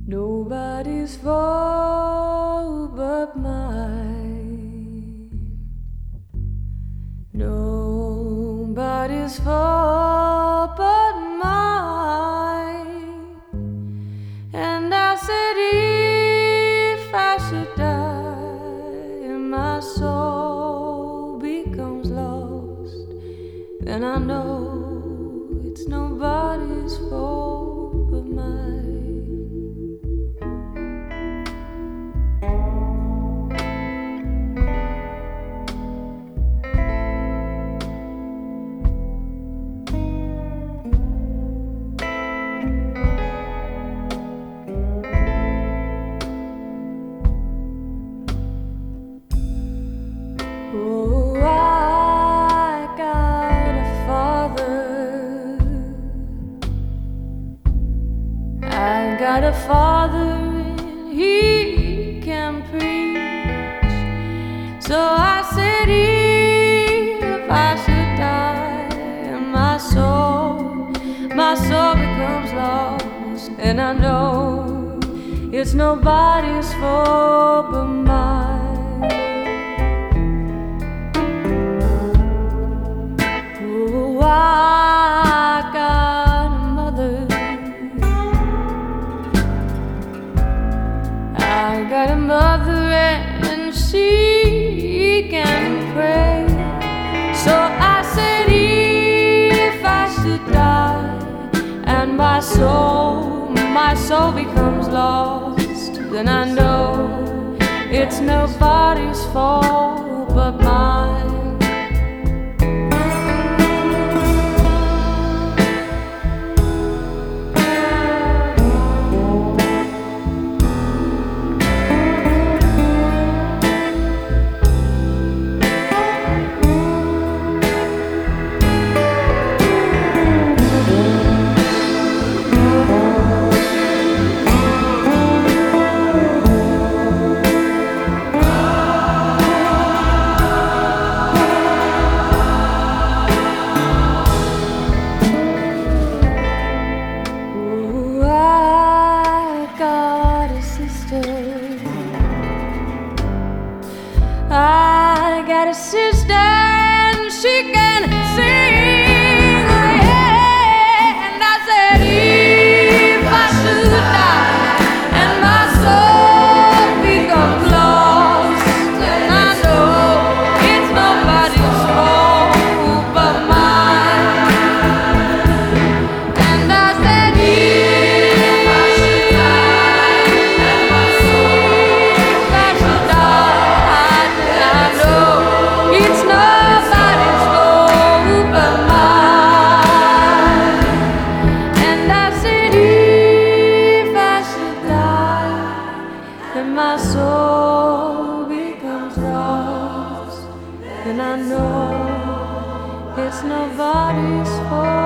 Nobody's fault but mine. Nobody's fault but mine. And I said, if I should die and my soul becomes lost, then I know it's nobody's fault but mine. Oh, I got a father. I got a father and he can preach. So I said, if I should die and my soul becomes lost, and I know it's nobody's fault but mine. I got a mother. I got a mother and she can pray. So I said, if I should die and my soul becomes lost, then I know it's nobody's fault but mine. I got a sister and she can sing, yeah. And I said, if I should die and my soul becomes lost, then I know it's nobody's fault but mine. And I said, if I should die and my soul becomes lost, then I know it's nobody's fault.